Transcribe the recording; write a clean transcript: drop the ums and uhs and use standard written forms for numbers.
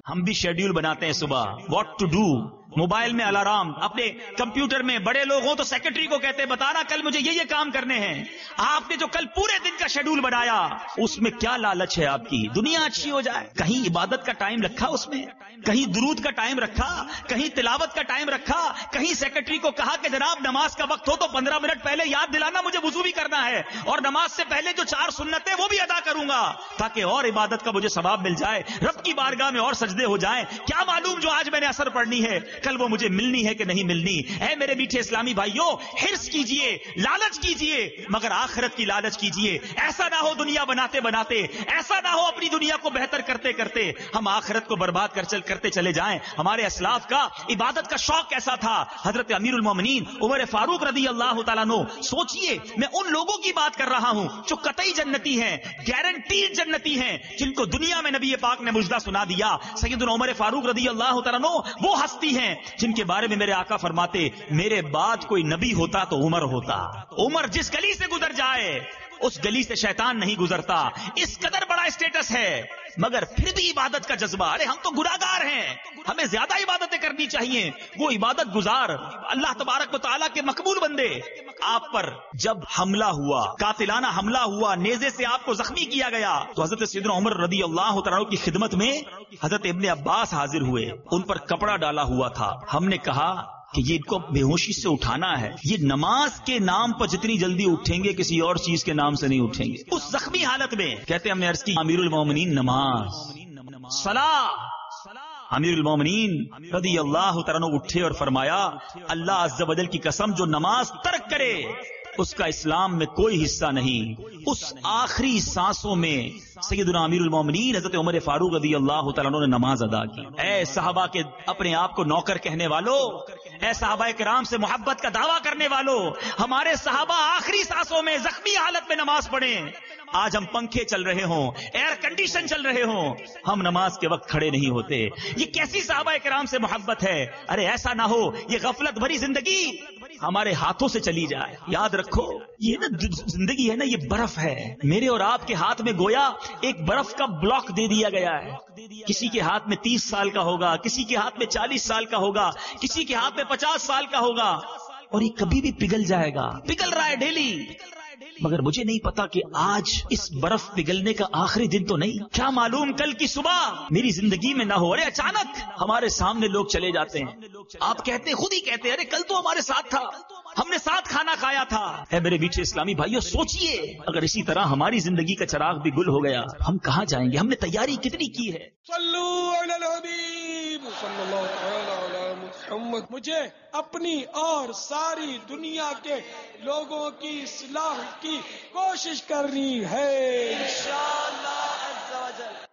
ہم بھی شیڈیول بناتے ہیں صبح واٹ ٹو ڈو، موبائل میں الارم، اپنے کمپیوٹر میں، بڑے لوگ ہوں تو سیکرٹری کو کہتے ہیں بتانا کل مجھے یہ کام کرنے ہیں. آپ نے جو کل پورے دن کا شیڈول بنایا اس میں کیا لالچ ہے آپ کی؟ دنیا اچھی ہو جائے. کہیں عبادت کا ٹائم رکھا اس میں، کہیں درود کا ٹائم رکھا، کہیں تلاوت کا ٹائم رکھا، کہیں سیکرٹری کو کہا کہ جناب نماز کا وقت ہو تو 15 منٹ پہلے یاد دلانا مجھے وضو بھی کرنا ہے اور نماز سے پہلے جو 4 سنتیں وہ بھی ادا کروں گا تاکہ اور عبادت کا مجھے ثواب مل جائے، رب کی بارگاہ میں اور سجدے ہو جائیں. کیا معلوم جو آج میں نے اثر پڑھنی ہے کل وہ مجھے ملنی ہے کہ نہیں ملنی. اے میرے میٹھے اسلامی بھائیوں، حرص کیجئے، لالچ کیجئے، مگر آخرت کی لالچ کیجئے. ایسا نہ ہو دنیا بناتے بناتے، ایسا نہ ہو اپنی دنیا کو بہتر کرتے کرتے ہم آخرت کو برباد کرتے چلے جائیں. ہمارے اسلاف کا عبادت کا شوق کیسا تھا. حضرت امیر المومنین عمر فاروق رضی اللہ تعالیٰ عنہ، سوچئے میں ان لوگوں کی بات کر رہا ہوں جو قطعی جنتی ہیں، گارنٹیڈ جنتی ہیں، جن کو دنیا میں نبی پاک نے مجدہ سنا دیا. سیدنا عمر فاروق رضی اللہ تعالیٰ عنہ وہ ہستی ہیں جن کے بارے میں میرے آقا فرماتے میرے بعد کوئی نبی ہوتا تو عمر ہوتا. عمر جس گلی سے گزر جائے اس گلی سے شیطان نہیں گزرتا. اس قدر بڑا اسٹیٹس ہے مگر پھر بھی عبادت کا جذبہ. ارے ہم تو گناہگار ہیں، ہمیں زیادہ عبادتیں کرنی چاہیے. وہ عبادت گزار اللہ تبارک و تعالیٰ کے مقبول بندے. آپ پر جب حملہ ہوا، قاتلانہ حملہ ہوا، نیزے سے آپ کو زخمی کیا گیا تو حضرت سیدنا عمر رضی اللہ تعالیٰ عنہ کی خدمت میں حضرت ابن عباس حاضر ہوئے. ان پر کپڑا ڈالا ہوا تھا. ہم نے کہا کہ یہ ان کو بے ہوشی سے اٹھانا ہے. یہ نماز کے نام پر جتنی جلدی اٹھیں گے کسی اور چیز کے نام سے نہیں اٹھیں گے. اس زخمی حالت میں کہتے ہم نے عرض کی امیر المومنین نماز صلاح. امیر المومنین رضی اللہ تعالیٰ عنہ اٹھے اور فرمایا اللہ عز و جل کی قسم جو نماز ترک کرے اس کا اسلام میں کوئی حصہ نہیں. اس آخری سانسوں میں سیدنا امیر المومنین حضرت عمر فاروق رضی اللہ تعالیٰ عنہ نے نماز ادا کی. اے صحابہ کے اپنے آپ کو نوکر کہنے والوں، اے صحابہ کرام سے محبت کا دعویٰ کرنے والوں، ہمارے صحابہ آخری سانسوں میں زخمی حالت میں نماز پڑھیں. آج ہم پنکھے چل رہے ہوں، ایئر کنڈیشن چل رہے ہوں، ہم نماز کے وقت کھڑے نہیں ہوتے. یہ کیسی صحابہ کرام سے محبت ہے. ارے ایسا نہ ہو یہ غفلت بھری زندگی ہمارے ہاتھوں سے چلی جائے. یاد رکھو یہ نا زندگی ہے نا، یہ برف ہے. میرے اور آپ کے ہاتھ میں گویا ایک برف کا بلاک دے دیا گیا ہے. کسی کے ہاتھ میں 30 سال کا ہوگا، کسی کے ہاتھ میں 40 سال کا ہوگا، کسی کے ہاتھ میں 50 سال کا ہوگا اور یہ کبھی بھی پگھل جائے گا. پگھل رہا ہے ڈیلی. مگر مجھے نہیں پتا کہ آج اس برف پگھلنے کا آخری دن تو نہیں. کیا معلوم کل کی صبح میری زندگی میں نہ ہو. ارے اچانک ہمارے سامنے لوگ چلے جاتے ہیں. آپ کہتے ہیں، خود ہی کہتے ہیں، ارے کل تو ہمارے ساتھ تھا، ہم نے ساتھ کھانا کھایا تھا. اے میرے میٹھے اسلامی بھائیوں، سوچئے اگر اسی طرح ہماری زندگی کا چراغ بھی گل ہو گیا ہم کہاں جائیں گے؟ ہم نے تیاری کتنی کی ہے. صلو علی الحبیب صلی اللہ تعالی علی محمد. مجھے اپنی اور ساری دنیا کے لوگوں کی اصلاح کی کوشش کرنی ہے انشاءاللہ عز و جل.